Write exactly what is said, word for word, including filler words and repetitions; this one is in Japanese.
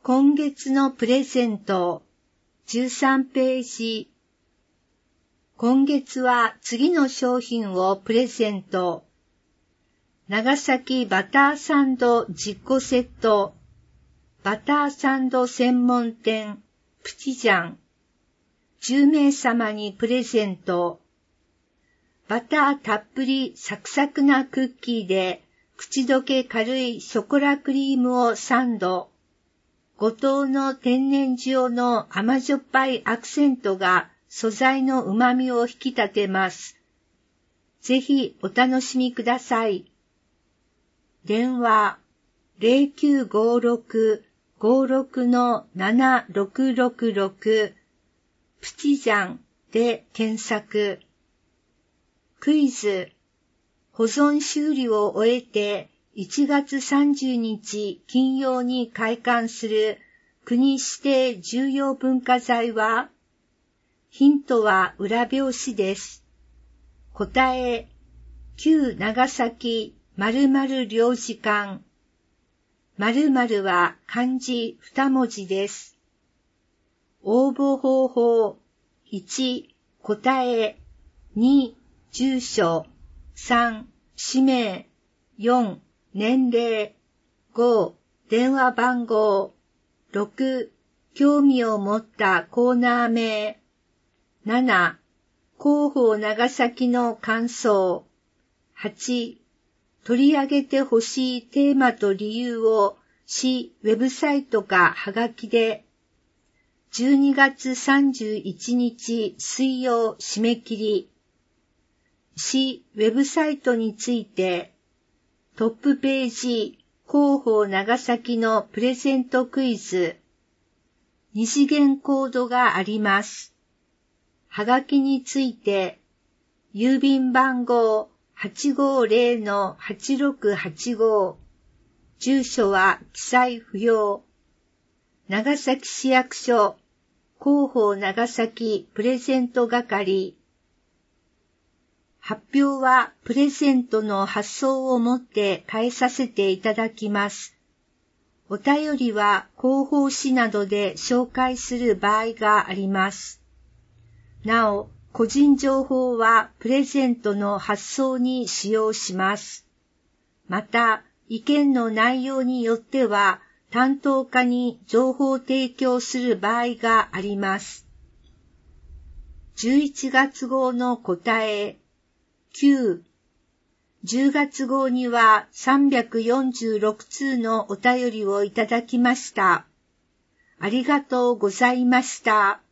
今月のプレゼント、じゅうさんページ。今月は次の商品をプレゼント。長崎バターサンドじゅっこセット、バターサンド専門店、プチジャン。じゅうめいさまにプレゼント。バターたっぷりサクサクなクッキーで、口どけ軽いショコラクリームをサンド。五島の天然塩の甘じょっぱいアクセントが素材の旨味を引き立てます。ぜひお楽しみください。電話 ゼロきゅうごろく ごろく ななろくろくろく プチジャンで検索。クイズ。保存修理を終えていちがつさんじゅうにち金曜に開館する国指定重要文化財は？ヒントは裏表紙です。答え、旧長崎〇〇領事館。〇〇は漢字に文字です。応募方法。いち、答え。に、住所。さん、氏名。よん、年齢。ご、電話番号。ろく、興味を持ったコーナー名。なな、広報長崎の感想。はち、取り上げてほしいテーマと理由を市ウェブサイトかはがきで。じゅうにがつさんじゅういちにち水曜締め切り。市ウェブサイトについて、トップページ、広報長崎のプレゼントクイズ。二次元コードがあります。はがきについて、郵便番号 はちごーぜろのはちろくはちご。住所は記載不要。長崎市役所、広報長崎プレゼント係。発表はプレゼントの発送をもって返させていただきます。お便りは広報誌などで紹介する場合があります。なお、個人情報はプレゼントの発送に使用します。また、意見の内容によっては担当課に情報提供する場合があります。じゅういちがつ号の答え。きゅう、じゅうがつ号にはさんびゃくよんじゅうろくつうのお便りをいただきました。ありがとうございました。